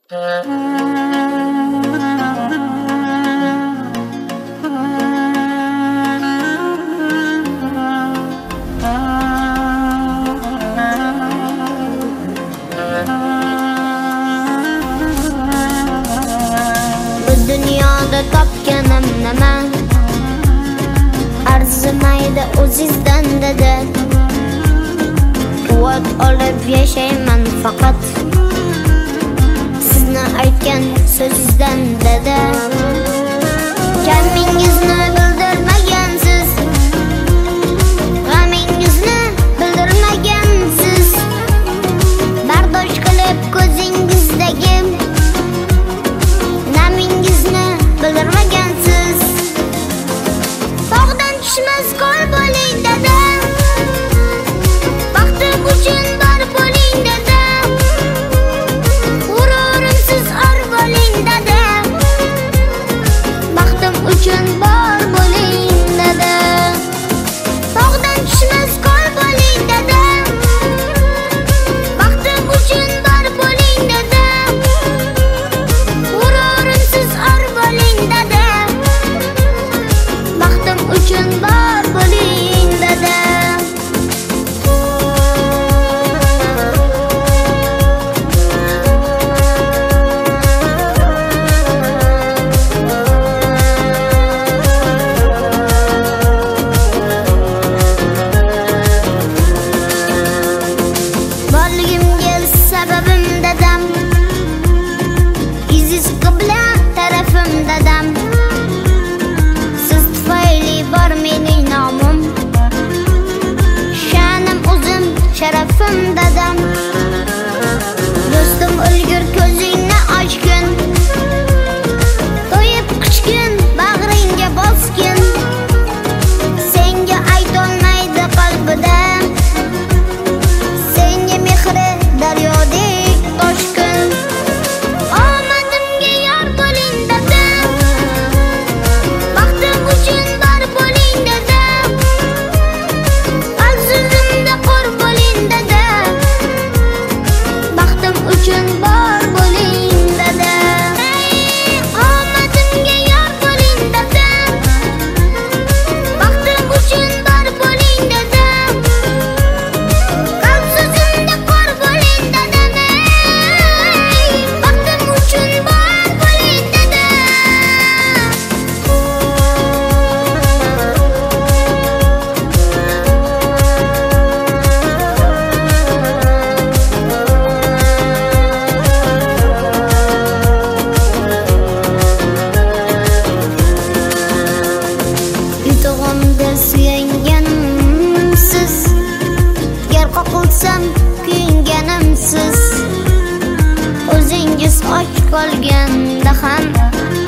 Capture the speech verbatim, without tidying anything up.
Dunyoda topganim nima? Arzimaydi o'zingizdan dedi. Quvvat olib yashayman faqat sizni aytgan so'zingizdan dedi. Kamingizni bildirmagansiz, g'amingizni bildirmagansiz, bardosh qilib ko'zingizdagi bildirmagansiz. Tog'dan tushmas qo'l bo'ling dedi. Baxtim uchun bor bo'ling dedi. G'ururimsiz or bo'ling dedi. Baxtim uchun bor bo'ling dedi. Tog'dan tushmas qo'l bo'ling dedi. Baxtim uchun bor bo'ling dedi. G'ururimsiz or bo'ling dedi. Baxtim uchun bor bo'ling dedi. Borligimga sababim dadam, iziz qibla tarafim dadam. Siz tufayli bor mening nomim, sha'nim o'zim, sharafim dadam. Do'stim o'lgur ko'zingni ochgin, to'yib qichgin, bag'ringga bosgin. Senga aytolmaydi qalbida, senga mehri daryodek toshqin. Omadimga yor bo'ling dedi. Baxtim uchun bor bo'ling dedi. Azizimda qor bo'ling dedi. Baxtim uchun bor bo'ling dedi. Omadimga yor bo'ling dedi. Baxtim uchun bor bo'ling dedi. Qalbsizimda qor bo'ling dedi. Baxtim uchun bor bo'ling dedi. Yutug'imda suyanganimsiz, yer qoqilsam kuyunganimsiz. O'zingiz och qolganda ham